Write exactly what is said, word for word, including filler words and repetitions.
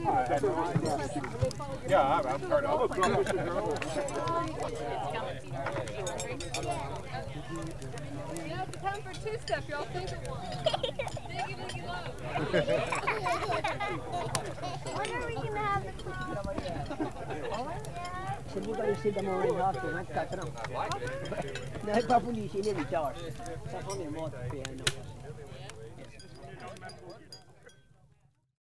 Yeah, I'm part of it. You know, if you come for two stuff, y'all think of one. Diggy, diggy, love. When are we going to have the club? Siguro sila mo rin ako, nagtatanong. Nagpapulisi niya, Richard. Sa kami mo, piano.